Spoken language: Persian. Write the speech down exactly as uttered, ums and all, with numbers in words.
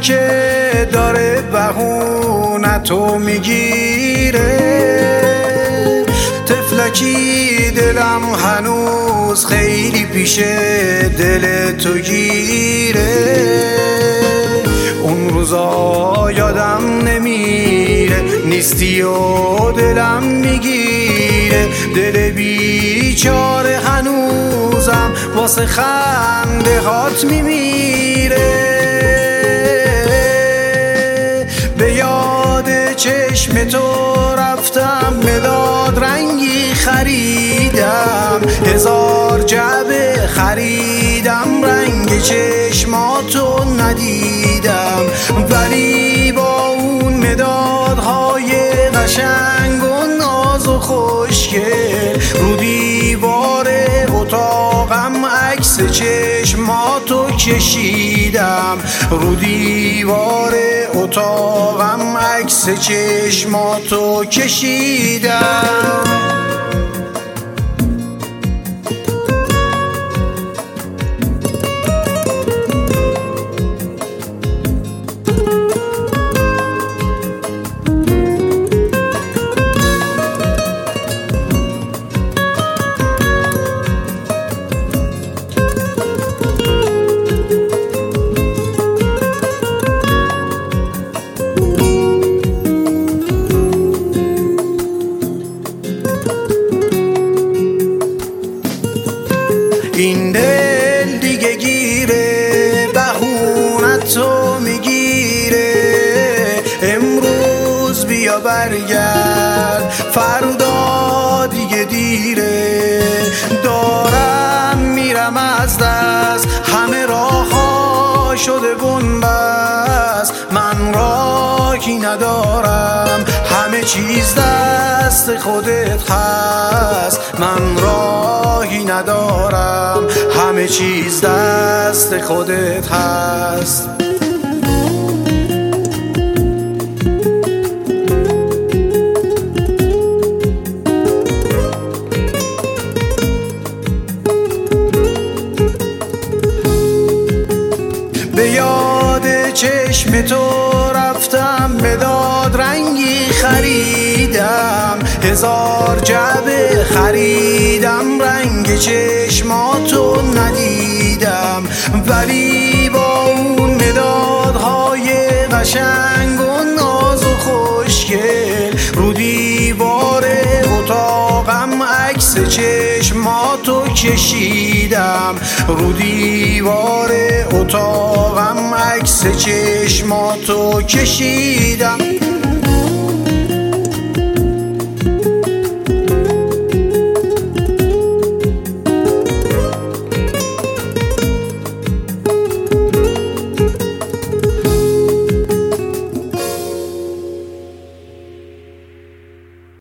که داره بهونتو میگیره، تفلکی دلم هنوز خیلی پیش دل تو گیره. اون روزا یادم نمیره، نیستی و دلم میگیره. دل بیچاره هنوزم واسه خنده هات میمیره. به یاد چشم تو رفتم، مداد رنگی خریدم، هزار جعبه خریدم، رنگ چشماتو ندیدم. ولی با اون مدادهای قشنگ و ناز و خوشگل، رو دیوار اتاقم عکس چشماتو کشیدم، رو دیوار اتاقم عکس چشماتو کشیدم. این دل دیگه گیره، بهونتو میگیره. امروز بیا برگرد، فردا دیگه دیره. دارم میرم از دست، همه راه ها شده بنبست. من راهی ندارم، همه چیز دست خودت هست. من راهی ندارم، همه چیز دست خودت هست. به یاد چشم تو رفتم، مداد رنگی خریدم، هزار جعبه خریدم، رنگ چشماتو ندیدم. ولی با اون مدادهای قشنگ و ناز و خوشگل، رو دیوار اتاقم عکس چشماتو کشیدم، رو دیوار اتاقم عکس چشماتو کشیدم.